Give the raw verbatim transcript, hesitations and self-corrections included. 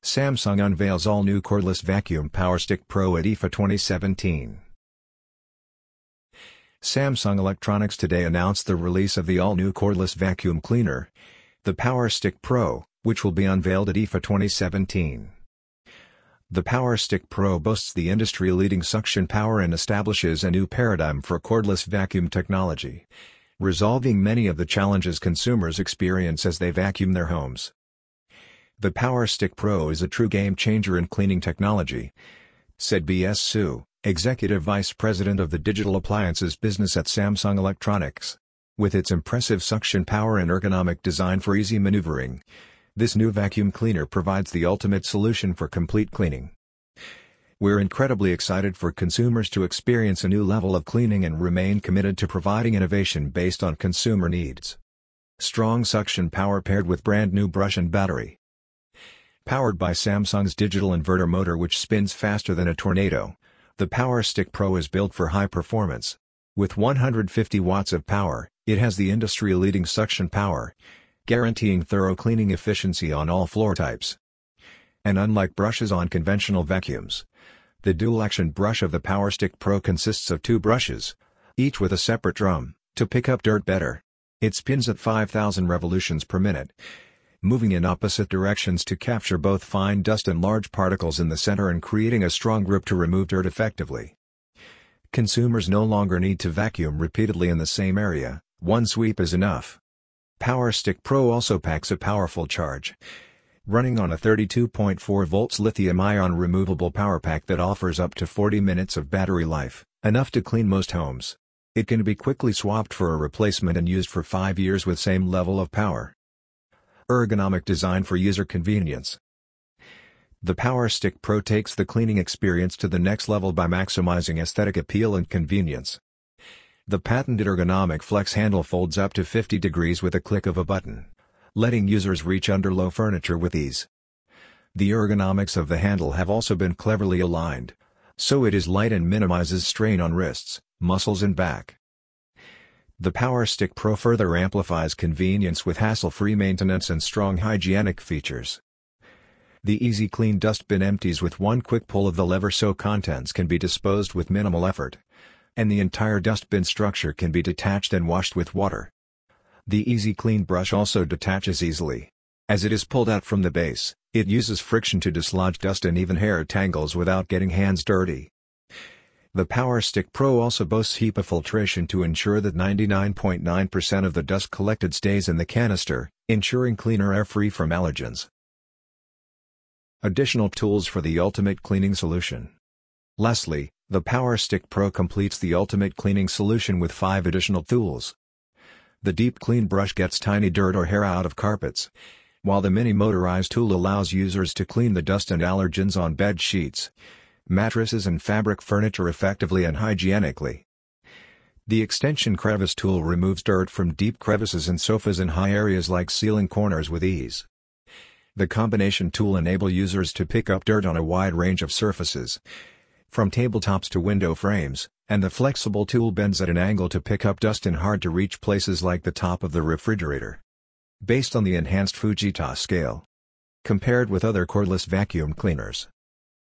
Samsung unveils all-new cordless vacuum Power Stick Pro at I F A twenty seventeen. Samsung Electronics today announced the release of the all-new cordless vacuum cleaner, the Power Stick Pro, which will be unveiled at I F A twenty seventeen. The Power Stick Pro boasts the industry-leading suction power and establishes a new paradigm for cordless vacuum technology, resolving many of the challenges consumers experience as they vacuum their homes. The Power Stick Pro is a true game-changer in cleaning technology, said B S Su, Executive Vice President of the Digital Appliances Business at Samsung Electronics. With its impressive suction power and ergonomic design for easy maneuvering, this new vacuum cleaner provides the ultimate solution for complete cleaning. We're incredibly excited for consumers to experience a new level of cleaning and remain committed to providing innovation based on consumer needs. Strong suction power paired with brand new brush and battery. Powered by Samsung's digital inverter motor which spins faster than a tornado, the Power Stick Pro is built for high performance. With one hundred fifty watts of power, it has the industry-leading suction power, guaranteeing thorough cleaning efficiency on all floor types. And unlike brushes on conventional vacuums, the dual-action brush of the Power Stick Pro consists of two brushes, each with a separate drum, to pick up dirt better. It spins at five thousand revolutions per minute, moving in opposite directions to capture both fine dust and large particles in the center and creating a strong grip to remove dirt effectively. Consumers no longer need to vacuum repeatedly in the same area, one sweep is enough. Power Stick Pro also packs a powerful charge, running on a thirty-two point four volts lithium-ion removable power pack that offers up to forty minutes of battery life, enough to clean most homes. It can be quickly swapped for a replacement and used for five years with same level of power. Ergonomic design for user convenience. The Power Stick Pro takes the cleaning experience to the next level by maximizing aesthetic appeal and convenience. The patented ergonomic flex handle folds up to fifty degrees with a click of a button, letting users reach under low furniture with ease. The ergonomics of the handle have also been cleverly aligned, so it is light and minimizes strain on wrists, muscles and back. The Power Stick Pro further amplifies convenience with hassle-free maintenance and strong hygienic features. The Easy Clean dustbin empties with one quick pull of the lever so contents can be disposed with minimal effort, and the entire dustbin structure can be detached and washed with water. The Easy Clean brush also detaches easily. As it is pulled out from the base, it uses friction to dislodge dust and even hair tangles without getting hands dirty. The Power Stick Pro also boasts HEPA filtration to ensure that ninety-nine point nine percent of the dust collected stays in the canister, ensuring cleaner air free from allergens. Additional tools for the ultimate cleaning solution. Lastly, the Power Stick Pro completes the ultimate cleaning solution with five additional tools. The Deep Clean brush gets tiny dirt or hair out of carpets, while the mini motorized tool allows users to clean the dust and allergens on bed sheets, mattresses and fabric furniture effectively and hygienically. The Extension Crevice tool removes dirt from deep crevices in sofas and high areas like ceiling corners with ease. The Combination tool enables users to pick up dirt on a wide range of surfaces, from tabletops to window frames, and the Flexible tool bends at an angle to pick up dust in hard-to-reach places like the top of the refrigerator. Based on the enhanced Fujita scale, compared with other cordless vacuum cleaners,